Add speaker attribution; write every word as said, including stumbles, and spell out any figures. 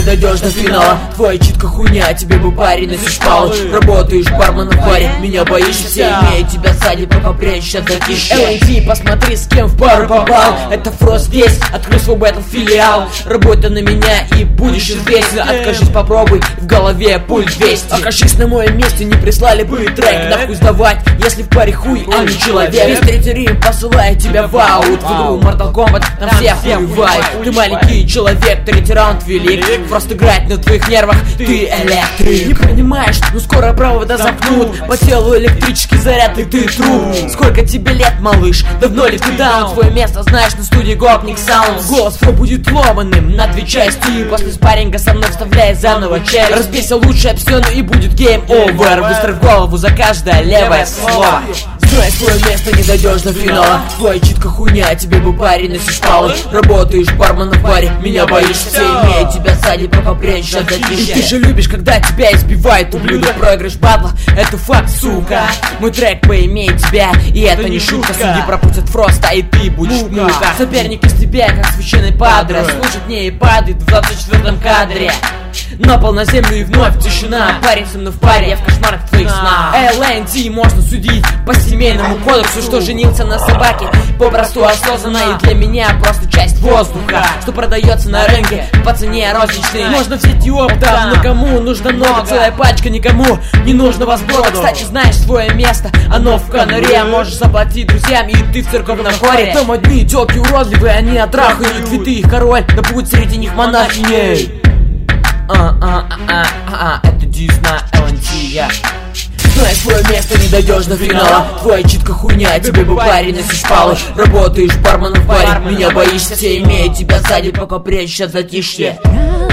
Speaker 1: не дойдешь до финала. Твоя читка хуйня, тебе бы парень носишь палыч. Работаешь барменом в баре, меня боишься, все имеют тебя сзади, пока прячешь затишье. эл эн ти, посмотри, с кем в пару попал. Это Фрост здесь, открой свой бэтл филиал. Работай на меня и будешь известен. Откажись, попробуй, в голове пульт двести. Окажись на моем месте, не прислали бы трек. Нахуй сдавать, если в паре хуй, а не человек. Весь третий рим посылает тебя в аут. В игру Mortal Kombat, там все хуевают. Ты маленький человек, третий раунд велик. Просто играть на твоих нервах, ты электрик. Не понимаешь, ну скоро провода замкнут. По телу электрический заряд, и ты труп. Сколько тебе лет, малыш? Давно ли ты даун? Твое место знаешь на студии Гопник Саунд. Голос твой будет ломаным на две части. После спарринга со мной вставляй заново челюсть. Разбейся лучше об стену и будет гейм овер. Выстрой в голову за каждое левое слово. Знай свое место, не дойдешь до финала. Твоя читка хуйня, тебе бы парень носишь палыч. Работаешь барменом в баре, меня боишься, все имеют тебя сзади, пока прячешь от затишья. И ты же любишь, когда тебя избивают, ублюдок. Проигрыш батла, это факт, сука. Мой трек поимеет тебя, и это не шутка. Судьи пропустят Фроста, и ты будешь мука. Соперник из тебя, как священный падре, слушать мне и падает в двадцать четвёртом кадре. На пол, на землю и вновь тишина. Парень со мной в паре, я в кошмарах твоих снах. эл эн ти можно судить по семейному кодексу, что женился на собаке попросту осознанно. И для меня просто часть воздуха, что продается на рынке по цене розничной. Можно взять и оптом, но кому нужно много? Целая пачка, никому не нужного сброда. Кстати, знаешь свое место, оно в конуре. Можешь заплатить друзьям, и ты в церковном хоре. Там одни тёлки уродливые, они отрахают цветы, их король, да будет среди них монахиней. А, а, а, а, а, это дис на эл эн ти, я. Знай свое место, не дойдешь до финала. Твоя читка хуйня, тебе бы парень носишь палыч. Работаешь барменом в баре, меня боишься, все имеют тебя сзади, пока прячешь от затишья.